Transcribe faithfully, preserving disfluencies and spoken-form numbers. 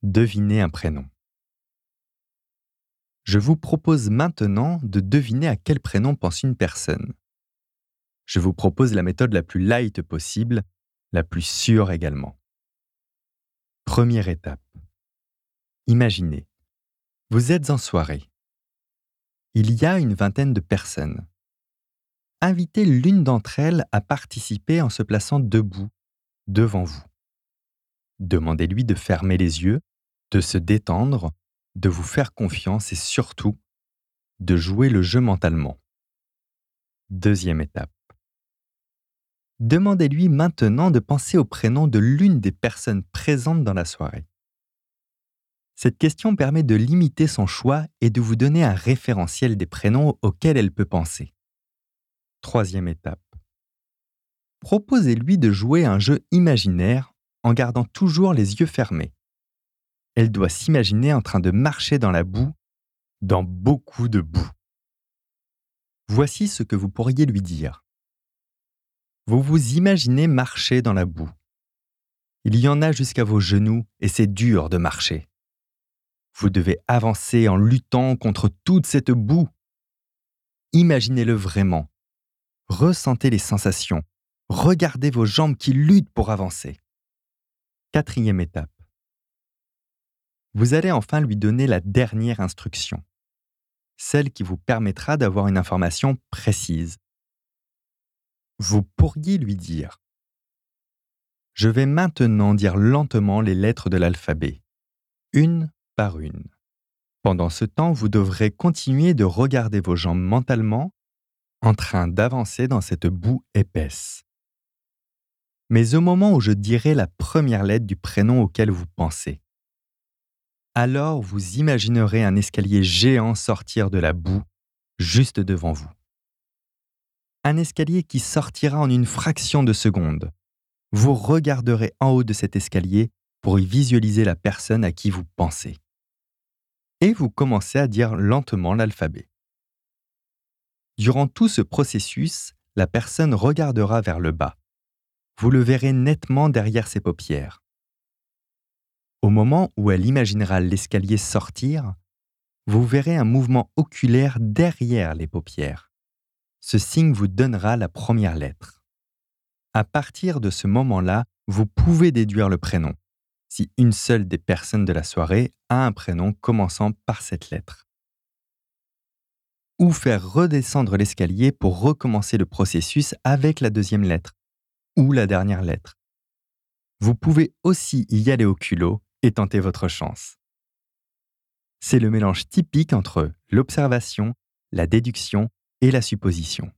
Devinez un prénom. Je vous propose maintenant de deviner à quel prénom pense une personne. Je vous propose la méthode la plus light possible, la plus sûre également. Première étape. Imaginez, vous êtes en soirée. Il y a une vingtaine de personnes. Invitez l'une d'entre elles à participer en se plaçant debout, devant vous. Demandez-lui de fermer les yeux, de se détendre, de vous faire confiance et surtout, de jouer le jeu mentalement. Deuxième étape. Demandez-lui maintenant de penser au prénom de l'une des personnes présentes dans la soirée. Cette question permet de limiter son choix et de vous donner un référentiel des prénoms auxquels elle peut penser. Troisième étape. Proposez-lui de jouer un jeu imaginaire en gardant toujours les yeux fermés. Elle doit s'imaginer en train de marcher dans la boue, dans beaucoup de boue. Voici ce que vous pourriez lui dire. Vous vous imaginez marcher dans la boue. Il y en a jusqu'à vos genoux et c'est dur de marcher. Vous devez avancer en luttant contre toute cette boue. Imaginez-le vraiment. Ressentez les sensations. Regardez vos jambes qui luttent pour avancer. Quatrième étape. Vous allez enfin lui donner la dernière instruction, celle qui vous permettra d'avoir une information précise. Vous pourriez lui dire « Je vais maintenant dire lentement les lettres de l'alphabet, une par une. Pendant ce temps, vous devrez continuer de regarder vos jambes mentalement en train d'avancer dans cette boue épaisse. Mais au moment où je dirai la première lettre du prénom auquel vous pensez, alors vous imaginerez un escalier géant sortir de la boue juste devant vous. Un escalier qui sortira en une fraction de seconde. Vous regarderez en haut de cet escalier pour y visualiser la personne à qui vous pensez. Et vous commencez à dire lentement l'alphabet. Durant tout ce processus, la personne regardera vers le bas. Vous le verrez nettement derrière ses paupières. Au moment où elle imaginera l'escalier sortir, vous verrez un mouvement oculaire derrière les paupières. Ce signe vous donnera la première lettre. À partir de ce moment-là, vous pouvez déduire le prénom, si une seule des personnes de la soirée a un prénom commençant par cette lettre. Ou faire redescendre l'escalier pour recommencer le processus avec la deuxième lettre, ou la dernière lettre. Vous pouvez aussi y aller au culot et tenter votre chance. C'est le mélange typique entre l'observation, la déduction et la supposition.